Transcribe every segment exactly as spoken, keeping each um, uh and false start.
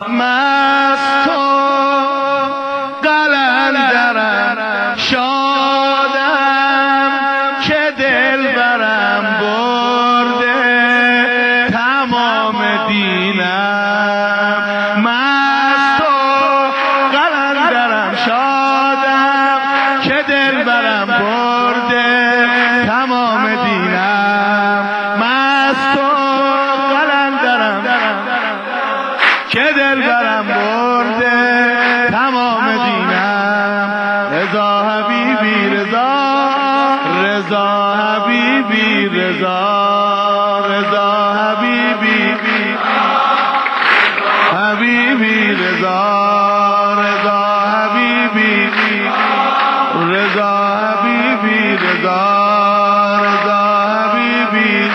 مست و قلندرم شادم که دلبرم برده تمام دینم. مست و قلندرم شادم که دلبرم برده تمام دینم. مست و قلندرم که دلبرم برده تمام دینم. رضا حبیبی رضا، رضا حبیبی رضا، رضا حبیبی حبیبی رضا، رضا حبیبی رضا حبیبی رضا، رضا حبیبی.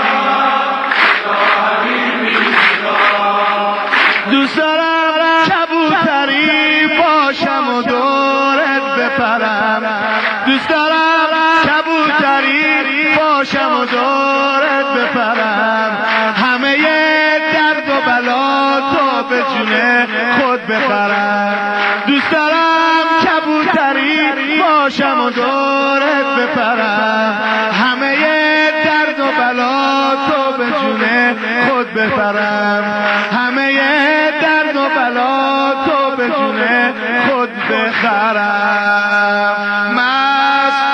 دوست دارم کبوتری باشم و دورت بپرم، دوست دارم کبوتری باشم و دورت بپرم. همه درد و بلا تو به جون خود بخرم. دوست دارم کبوتری باشم و دورت بپرم. همه درد و بلا تو به جون خود بپرم. همه درد و بلا تو به جون خود بخرم. مست و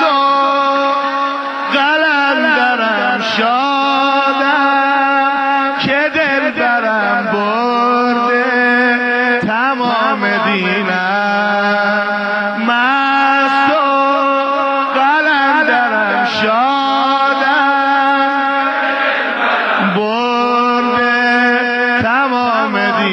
قلندرم شادم که دلبرم برده تمام دینم. مست و قلندرم شادم برده تمام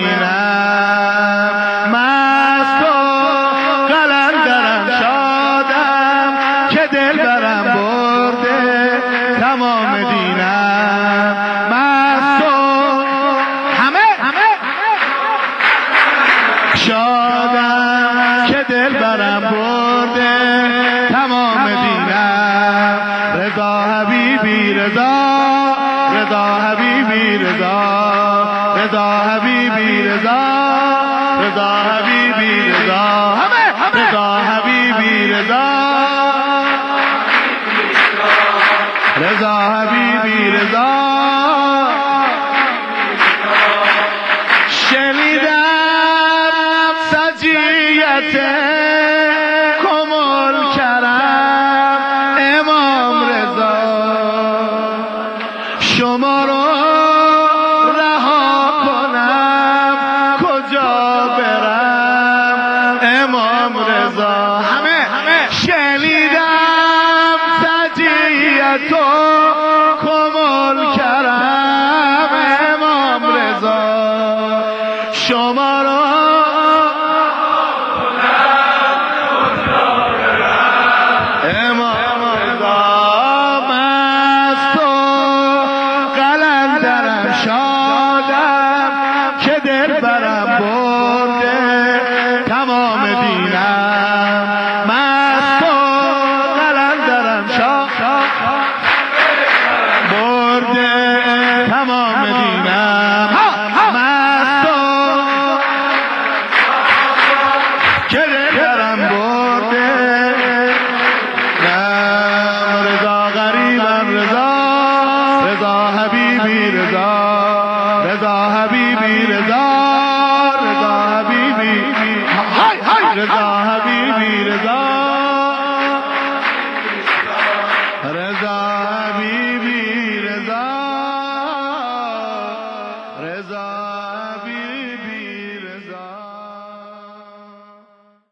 دینم. مست و قلندرم شادم که دلبرم برده تمام دینم. مست و همه شادم که دلبرم برده تمام دینم. رضا حبیبی رضا، رضا حبیبی رضا، رضا حبیبی رضا، رضا حبیبی رضا، رضا حبیبی رضا، رضا حبیبی رضا. شنیدم سجیت کمال کرم امام رضا، شما رو رها کنم کجا برم امام رضا. همه شنیدم سجیت و کمال کرم امام رضا، شما رو امام رضا. مست و قلندرم شادم که دلبرم برده تمام دینم. مست و قلندرم شادم برده تمام دینم. مست و که دلبرم برده رضا غریبم رضا، رضا حبیبی رضا، رضا حبیبی رضا، رضا حبیبی رضا حبیبی رضا، رضا حبیبی رضا، رضا حبیبی